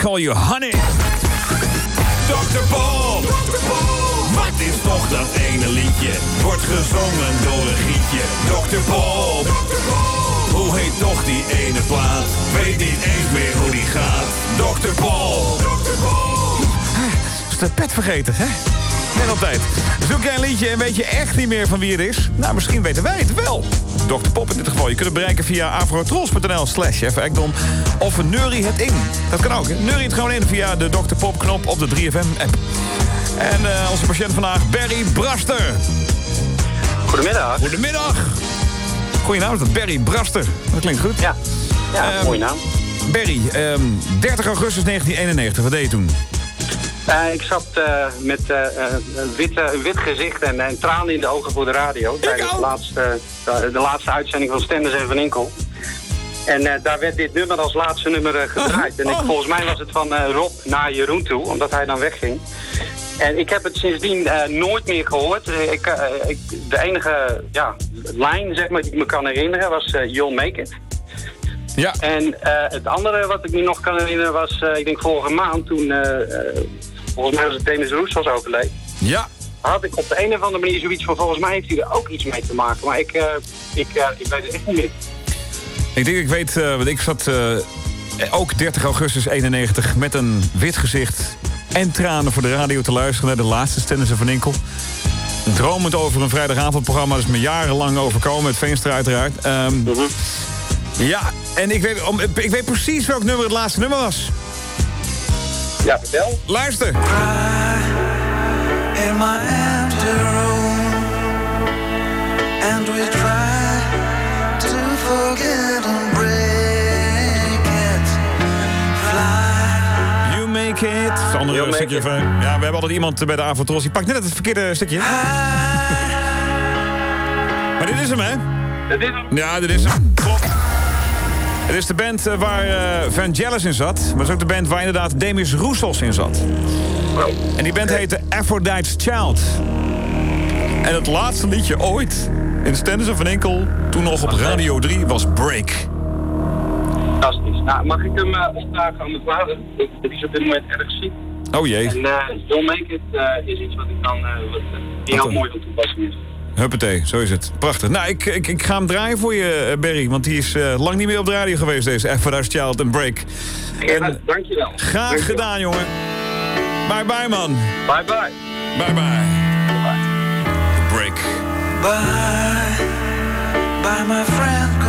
Call You Honey. Dr. Pop. Wat is toch dat ene liedje? Wordt gezongen door een gietje. Dr. Pop. Hoe heet toch die ene plaat? Weet niet eens meer hoe die gaat. Dr. Pop. Is de pet vergeten, hè? Net op tijd. Zoek jij een liedje en weet je echt niet meer van wie het is? Nou, misschien weten wij het wel. Dr. Pop in dit geval. Je kunt het bereiken via afrotros.nl/FACDON of neurie het in. Dat kan ook, hè? Neurie het gewoon in via de Dr. Pop knop op de 3FM-app. En onze patiënt vandaag, Barry Braster. Goedemiddag. Goedemiddag. Goeie naam is dat, Barry Braster. Dat klinkt goed. Ja, mooie naam. Barry, 30 augustus 1991, wat deed je toen? Ik zat met een wit gezicht en tranen in de ogen voor de radio. Tijdens de laatste uitzending van Stenders en Van Inkel. En daar werd dit nummer als laatste nummer gedraaid. En volgens mij was het van Rob naar Jeroen toe, omdat hij dan wegging. En ik heb het sindsdien nooit meer gehoord. De enige lijn zeg maar, die ik me kan herinneren was You'll Make It. Ja. En het andere wat ik me nog kan herinneren was, ik denk vorige maand toen, volgens mij was het Demis Roussos overleed. Ja. Had ik op de een of andere manier zoiets van, volgens mij heeft hij er ook iets mee te maken. Maar ik weet het echt niet meer. Ik weet, want ik zat ook 30 augustus 91 met een wit gezicht en tranen voor de radio te luisteren naar de laatste Stenders en Van Inkel. Dromend over een vrijdagavondprogramma, dat is me jarenlang overkomen, met Veenstra uiteraard. Ja, en ik weet precies welk nummer het laatste nummer was. Ja, vertel. Luister. In my empty room, and we try to forget and break it. Fly. You make it. Het andere stukje van. Ja, we hebben altijd iemand bij de Avotros. Die pakt net het verkeerde stukje. Maar dit is hem, hè? Dit is hem. Ja, dit is hem. Klopt. Het is de band waar Vangelis in zat. Maar het is ook de band waar inderdaad Demis Roussos in zat. En die band heette Aphrodite's Child. En het laatste liedje ooit in Stenders en Van Inkel, toen nog op Radio 3, was Break. Fantastisch. Nou, mag ik hem opdragen aan mijn vader? Dat is op dit moment erg ziek. Oh jee. En You'll Make It is iets wat ik dan die heel mooi van toepassing is. Huppatee, zo is het. Prachtig. Nou, ik ga hem draaien voor je, Barry. Want die is lang niet meer op de radio geweest, deze Aphrodite's Child en Break. Ja, dankjewel. Graag gedaan, jongen. Bye bye, man. Bye bye. Bye bye. Break. Bye, bye my friend.